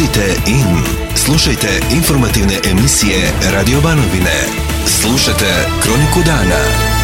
Tunite in. Slušajte informativne emisije Radio Banovine. Slušajte Kroniku dana.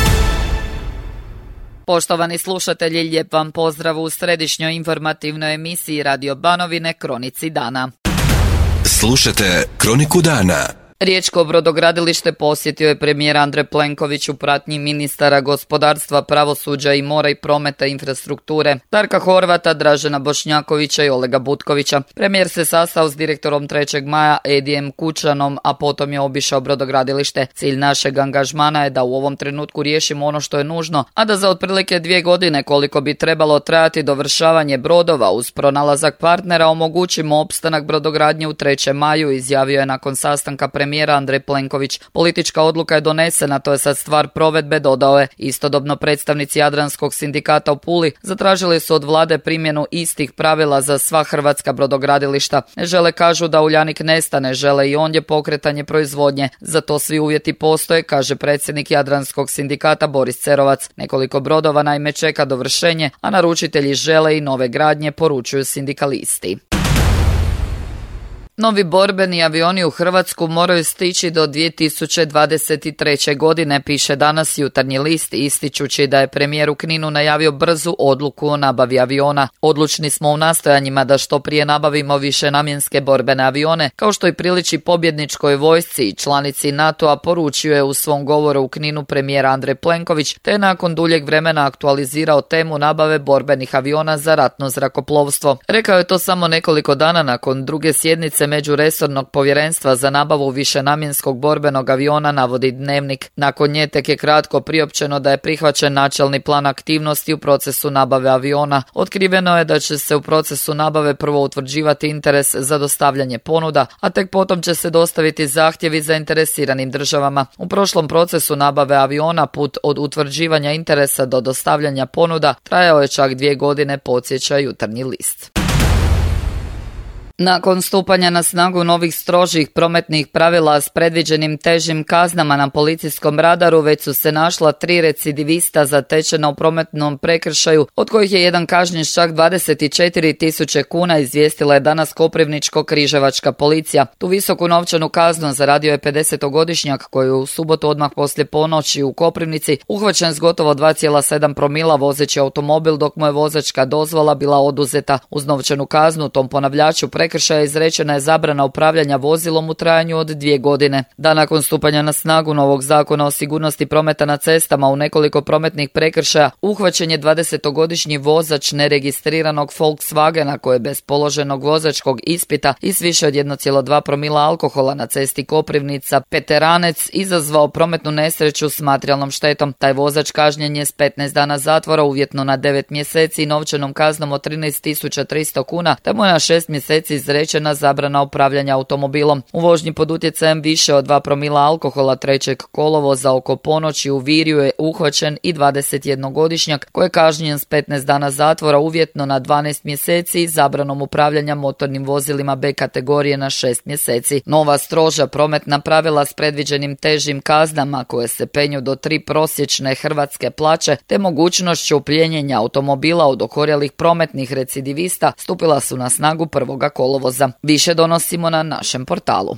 Poštovani slušatelji, lijep vam pozdrav u središnjoj informativnoj emisiji Radio Banovine Kronici dana. Slušajte Kroniku dana. Riječko brodogradilište posjetio je premijer Andrej Plenković u pratnji ministara gospodarstva, pravosuđa i mora i prometa i infrastrukture, Darka Horvata, Dražena Bošnjakovića i Olega Butkovića. Premijer se sastao s direktorom 3. maja Edijem Kučanom, a potom je obišao brodogradilište. Cilj našeg angažmana je da u ovom trenutku riješimo ono što je nužno, a da za otprilike 2 godine koliko bi trebalo trajati dovršavanje brodova uz pronalazak partnera omogućimo opstanak brodogradnje u 3. maju, izjavio je nakon sastanka premijera Andrej Plenković. Politička odluka je donesena, to je sad stvar provedbe, dodao je. Istodobno predstavnici Jadranskog sindikata u Puli zatražili su od vlade primjenu istih pravila za sva hrvatska brodogradilišta. Ne žele, kažu, da Uljanik nestane, žele i ondje pokretanje proizvodnje. Za to svi uvjeti postoje, kaže predsjednik Jadranskog sindikata Boris Cerovac. Nekoliko brodova naime čeka dovršenje, a naručitelji žele i nove gradnje, poručuju sindikalisti. Novi borbeni avioni u Hrvatsku moraju stići do 2023. godine, piše danas Jutarnji list, ističući da je premijer u Kninu najavio brzu odluku o nabavi aviona. Odlučni smo u nastojanjima da što prije nabavimo višenamjenske borbene avione, kao što i priliči pobjedničkoj vojsci i članici NATO-a, poručio je u svom govoru u Kninu premijer Andrej Plenković, te nakon duljeg vremena aktualizirao temu nabave borbenih aviona za ratno zrakoplovstvo. Rekao je to samo nekoliko dana nakon druge sjednice međuresornog povjerenstva za nabavu višenamjenskog borbenog aviona, navodi Dnevnik. Nakon nje tek je kratko priopćeno da je prihvaćen načelni plan aktivnosti u procesu nabave aviona. Otkriveno je da će se u procesu nabave prvo utvrđivati interes za dostavljanje ponuda, a tek potom će se dostaviti zahtjevi zainteresiranim državama. U prošlom procesu nabave aviona put od utvrđivanja interesa do dostavljanja ponuda trajao je čak 2 godine, podsjeća Jutarnji list. Nakon stupanja na snagu novih strožih prometnih pravila s predviđenim težim kaznama na policijskom radaru, već su se našla 3 recidivista zatečena u prometnom prekršaju, od kojih je jedan kažnjen čak 24.000 kuna, izvijestila je danas Koprivničko-križevačka policija. Tu visoku novčanu kaznu zaradio je 50-godišnjak koji je u subotu odmah poslije ponoći u Koprivnici uhvaćen s gotovo 2,7 promila vozeći automobil dok mu je vozačka dozvola bila oduzeta. Uz novčanu kaznu tom ponavljaču prekršaja izrečena je zabrana upravljanja vozilom u trajanju od 2 godine. Da nakon stupanja na snagu novog zakona o sigurnosti prometa na cestama u nekoliko prometnih prekršaja uhvaćen je 20-godišnji vozač neregistriranog Volkswagena koji je bez položenog vozačkog ispita i s više od 1,2 promila alkohola na cesti Koprivnica Peteranec izazvao prometnu nesreću s materijalnom štetom. Taj vozač kažnjen je s 15 dana zatvora, uvjetno na 9 mjeseci i novčanom kaznom od 13.300 kuna, te mu je na 6 mjeseci izrečena zabrana upravljanja automobilom. U vožnji pod utjecajem više od 2 promila alkohola 3. kolovoza oko ponoći u Virju je uhvaćen i 21-godišnjak koji je kažnjen s 15 dana zatvora, uvjetno na 12 mjeseci i zabranom upravljanja motornim vozilima B kategorije na 6 mjeseci. Nova stroža prometna pravila s predviđenim težim kaznama koje se penju do 3 prosječne hrvatske plaće te mogućnošću plijenjenja automobila od okorjelih prometnih recidivista stupila su na snagu 1. kolovoza. Više donosimo na našem portalu.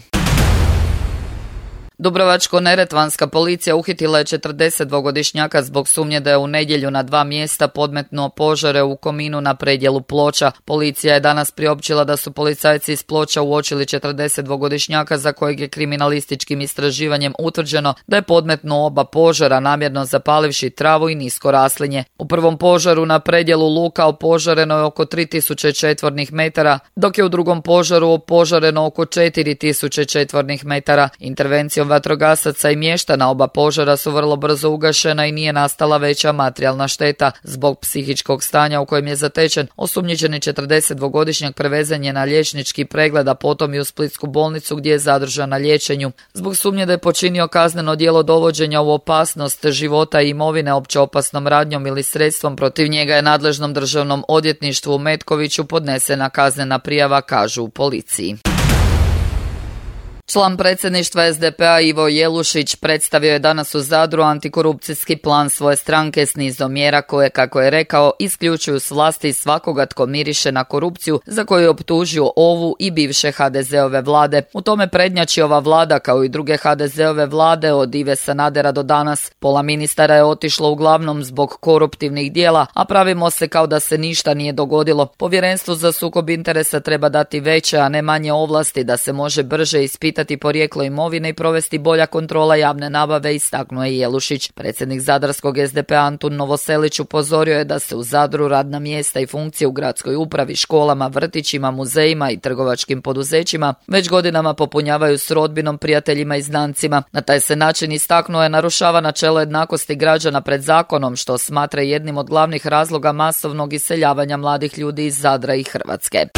Dubrovačko-neretvanska policija uhitila je 42-godišnjaka zbog sumnje da je u nedjelju na 2 mjesta podmetnuo požare u Kominu na predjelu Ploča. Policija je danas priopćila da su policajci iz Ploča uočili 42-godišnjaka za kojeg je kriminalističkim istraživanjem utvrđeno da je podmetnuo oba požara namjerno zapalivši travu i nisko raslinje. U prvom požaru na predjelu Luka opožareno je oko 3000 četvornih metara, dok je u drugom požaru opožareno oko 4000 četvornih metara. Intervencijom vatrogasaca i mještana oba požara su vrlo brzo ugašena i nije nastala veća materijalna šteta. Zbog psihičkog stanja u kojem je zatečen, osumnjičeni 42-godišnjak prevezen je na liječnički pregled, a potom i u splitsku bolnicu gdje je zadržan na liječenju. Zbog sumnje da je počinio kazneno djelo dovođenja u opasnost života i imovine opće opasnom radnjom ili sredstvom, protiv njega je nadležnom državnom odvjetništvu u Metkoviću podnesena kaznena prijava, kažu u policiji. Član predsjedništva SDP-a Ivo Jelušić predstavio je danas u Zadru antikorupcijski plan svoje stranke s nizom mjera koje, kako je rekao, isključuju s vlasti svakoga tko miriše na korupciju za koju je optužio ovu i bivše HDZ-ove vlade. U tome prednjači ova vlada kao i druge HDZ-ove vlade od Ive Sanadera do danas. Pola ministara je otišlo uglavnom zbog koruptivnih dijela, a pravimo se kao da se ništa nije dogodilo. Povjerenstvu za sukob interesa treba dati veće, a ne manje ovlasti da se može brže ispitati porijeklo imovine i provesti bolja kontrola javne nabave, istaknuo je Jelušić. Predsjednik zadarskog SDP-a Antun Novoselić upozorio je da se u Zadru radna mjesta i funkcije u gradskoj upravi, školama, vrtićima, muzejima i trgovačkim poduzećima već godinama popunjavaju s rodbinom, prijateljima i znancima. Na taj se način, istaknuo je, narušava načelo jednakosti građana pred zakonom, što smatra jednim od glavnih razloga masovnog iseljavanja mladih ljudi iz Zadra i Hrvatske.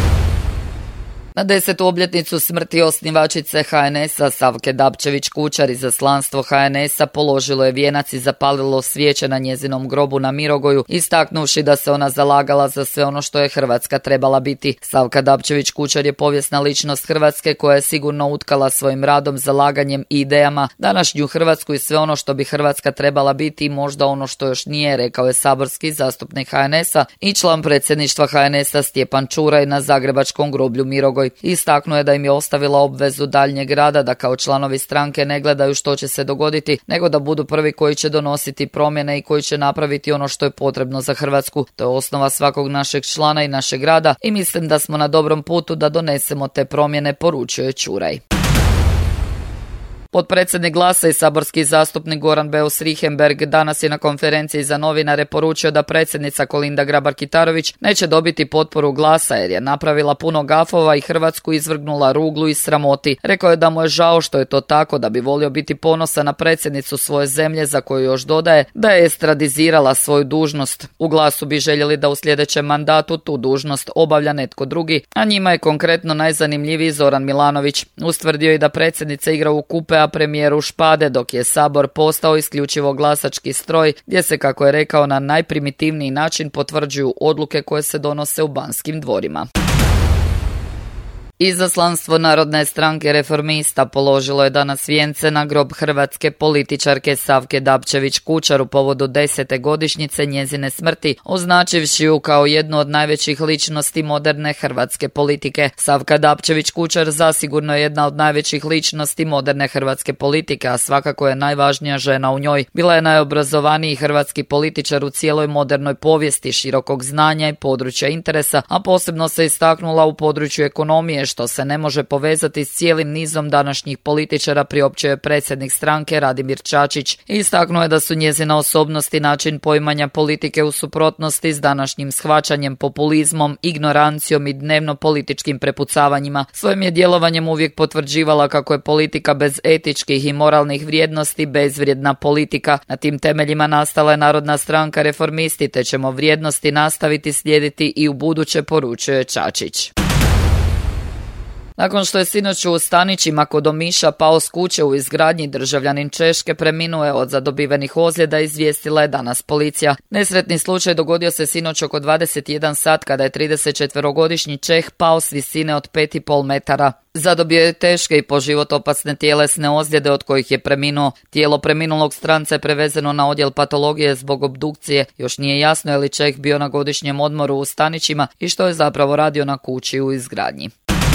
Na 10. obljetnicu smrti osnivačice HNS-a Savke Dabčević-Kučar izaslanstvo HNS-a položilo je vijenac i zapalilo svijeće na njezinom grobu na Mirogoju, istaknuvši da se ona zalagala za sve ono što je Hrvatska trebala biti. Savka Dabčević-Kučar je povijesna ličnost Hrvatske koja je sigurno utkala svojim radom, zalaganjem i idejama današnju Hrvatsku i sve ono što bi Hrvatska trebala biti i možda ono što još nije, rekao je saborski zastupnik HNS-a i član predsjedništva HNS-a Stjepan Čuraj na zagrebačkom groblju Mirogoj. Istaknuo je da im je ostavila obvezu daljnjeg rada, da kao članovi stranke ne gledaju što će se dogoditi, nego da budu prvi koji će donositi promjene i koji će napraviti ono što je potrebno za Hrvatsku. To je osnova svakog našeg člana i našeg rada i mislim da smo na dobrom putu da donesemo te promjene, poručio je Čuraj. Potpredsjednik Glasa i saborski zastupnik Goran Beus Richembergh danas je na konferenciji za novinare poručio da predsjednica Kolinda Grabar-Kitarović neće dobiti potporu Glasa jer je napravila puno gafova i Hrvatsku izvrgnula ruglu i sramoti. Rekao je da mu je žao što je to tako, da bi volio biti ponosan na predsjednicu svoje zemlje, za koju još dodaje da je estradizirala svoju dužnost. U Glasu bi željeli da u sljedećem mandatu tu dužnost obavlja netko drugi, a njima je konkretno najzanimljiviji Zoran Milanović. Ustvrdio je da predsjednica igra u kupe, a premijeru špade, dok je Sabor postao isključivo glasački stroj gdje se, kako je rekao, na najprimitivniji način potvrđuju odluke koje se donose u Banskim dvorima. Izaslanstvo Narodne stranke Reformista položilo je danas vijence na grob hrvatske političarke Savke Dabčević-Kučar u povodu 10. godišnjice njezine smrti, označivši ju kao jednu od najvećih ličnosti moderne hrvatske politike. Savka Dabčević-Kučar zasigurno je jedna od najvećih ličnosti moderne hrvatske politike, a svakako je najvažnija žena u njoj. Bila je najobrazovaniji hrvatski političar u cijeloj modernoj povijesti, širokog znanja i područja interesa, a posebno se istaknula u području ekonomije, što se ne može povezati s cijelim nizom današnjih političara, priopćio je predsjednik stranke Radimir Čačić. Istaknuo je da su njezina osobnost i način poimanja politike u suprotnosti s današnjim shvaćanjem, populizmom, ignorancijom i dnevno političkim prepucavanjima. Svojim je djelovanjem uvijek potvrđivala kako je politika bez etičkih i moralnih vrijednosti bezvrijedna politika. Na tim temeljima nastala je Narodna stranka Reformisti, te ćemo vrijednosti nastaviti slijediti i u buduće, poručuje Čačić. Nakon što je sinoć u Stanićima kod Omiša pao s kuće u izgradnji, državljanin Češke preminuo je od zadobivenih ozljeda, izvijestila je danas policija. Nesretni slučaj dogodio se sinoć oko 21 sat kada je 34-godišnji Čeh pao s visine od 5,5 metara. Zadobio je teške i po život opasne tjelesne ozljede od kojih je preminuo. Tijelo preminulog stranca je prevezeno na odjel patologije zbog obdukcije. Još nije jasno je li Čeh bio na godišnjem odmoru u Stanićima i što je zapravo radio na kući u izgradnji.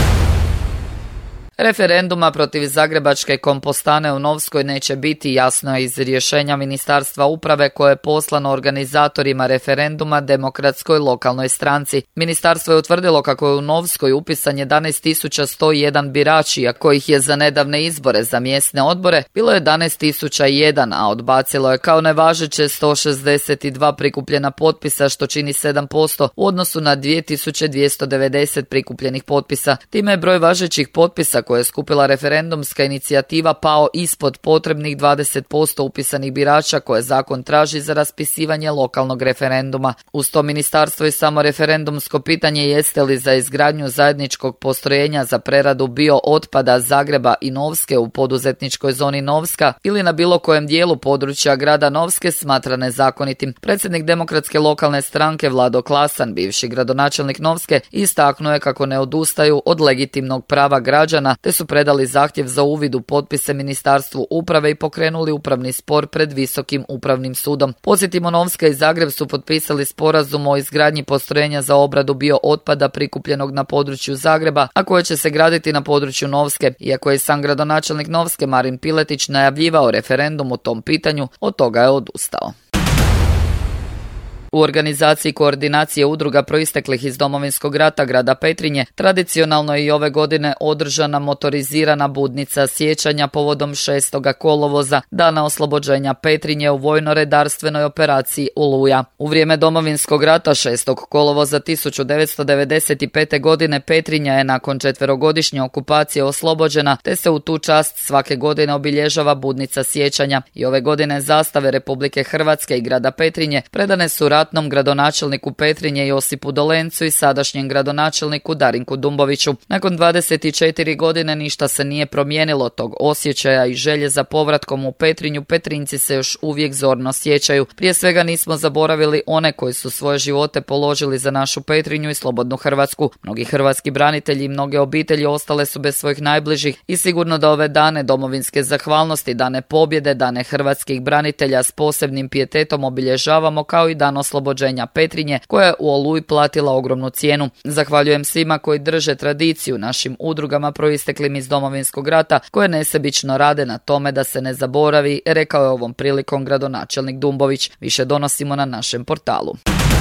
Referenduma protiv zagrebačke kompostane u Novskoj neće biti, jasno je iz rješenja Ministarstva uprave koje je poslano organizatorima referenduma Demokratskoj lokalnoj stranci. Ministarstvo je utvrdilo kako je u Novskoj upisan 11.101 birači, a kojih je za nedavne izbore za mjesne odbore bilo 11.001, a odbacilo je kao nevažeće 162 prikupljena potpisa, što čini 7% u odnosu na 2290 prikupljenih potpisa. Time je broj važećih potpisa koje je skupila referendumska inicijativa pao ispod potrebnih 20% upisanih birača koje zakon traži za raspisivanje lokalnog referenduma. Uz to ministarstvo i samo referendumsko pitanje jeste li za izgradnju zajedničkog postrojenja za preradu bio otpada Zagreba i Novske u poduzetničkoj zoni Novska ili na bilo kojem dijelu područja grada Novske smatra nezakonitim. Predsjednik Demokratske lokalne stranke Vlado Klasan, bivši gradonačelnik Novske, istaknuo je kako ne odustaju od legitimnog prava građana dana, te su predali zahtjev za uvid u potpise Ministarstvu uprave i pokrenuli upravni spor pred Visokim upravnim sudom. Podsjetimo, Novska i Zagreb su potpisali sporazum o izgradnji postrojenja za obradu biootpada prikupljenog na području Zagreba, a koje će se graditi na području Novske. Iako je sam gradonačelnik Novske Marin Piletić najavljivao referendum o tom pitanju, od toga je odustao. U organizaciji koordinacije udruga proisteklih iz Domovinskog rata grada Petrinje tradicionalno je i ove godine održana motorizirana budnica sjećanja povodom 6. kolovoza, dana oslobođenja Petrinje u vojno-redarstvenoj operaciji Oluja. U vrijeme Domovinskog rata 6. kolovoza 1995. godine Petrinja je nakon 4-godišnje okupacije oslobođena, te se u tu čast svake godine obilježava budnica sjećanja. I ove godine zastave Republike Hrvatske i grada Petrinje predane su ratnom gradonačelniku Petrinje Josipu Dolencu i sadašnjem gradonačelniku Darinku Dumboviću. Nakon 24 godine ništa se nije promijenilo, tog osjećaja i želje za povratkom u Petrinju Petrinjci se još uvijek zorno sjećaju. Prije svega nismo zaboravili one koji su svoje živote položili za našu Petrinju i slobodnu Hrvatsku. Mnogi hrvatski branitelji i mnoge obitelji ostale su bez svojih najbližih i sigurno da ove dane domovinske zahvalnosti, dane pobjede, dane hrvatskih branitelja s posebnim pijetetom obilježavamo kao i dan oslobođenja Petrinje, koja je u Oluji platila ogromnu cijenu. Zahvaljujem svima koji drže tradiciju, našim udrugama proisteklim iz Domovinskog rata, koje nesebično rade na tome da se ne zaboravi, rekao je ovom prilikom gradonačelnik Dumbović. Više donosimo na našem portalu.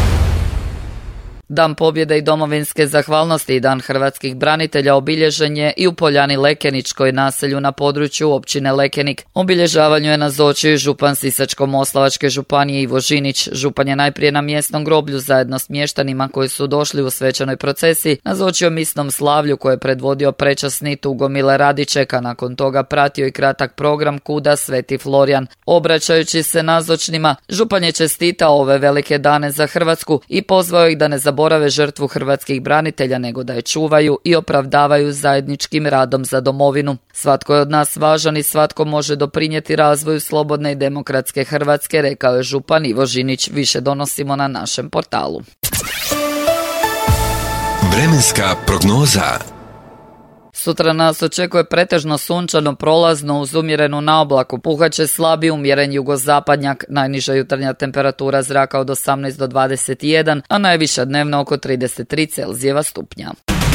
Dan pobjede i domovinske zahvalnosti i dan hrvatskih branitelja obilježen je i u Poljani Lekeničkoj, naselju na području općine Lekenik. Obilježavanju je nazočio župan Sisačko-moslavačke županije Ivo Žinić. Župan je najprije na mjesnom groblju zajedno s mještanima koji su došli u svečanoj procesiji nazočio misnom slavlju koje je predvodio prečasni Tugomile Radičeka. Nakon toga pratio i kratak program Kuda Sveti Florijan. Obraćajući se nazočnima, župan je čestitao ove velike dane za Hrvatsku i pozvao ih da ne zaborave žrtvu hrvatskih branitelja, nego da je čuvaju i opravdavaju zajedničkim radom za domovinu. Svatko je od nas važan i svatko može doprinijeti razvoju slobodne i demokratske Hrvatske, rekao je župan Ivo Žinić. Više donosimo na našem portalu. Vremenska prognoza. Sutra nas očekuje pretežno sunčano, prolazno uz umjerenu naoblaku. Puhaće slabi umjeren jugozapadnjak, najniža jutarnja temperatura zraka od 18 do 21, a najviša dnevno oko 33 Celzijeva stupnja.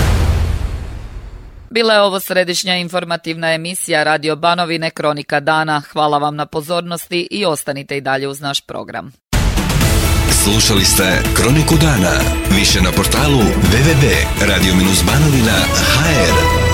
Bila je ovo središnja informativna emisija Radio Banovine Kronika dana. Hvala vam na pozornosti i ostanite i dalje uz naš program. Slušali ste Kroniku dana. Više na portalu www.radio-banovina.hr.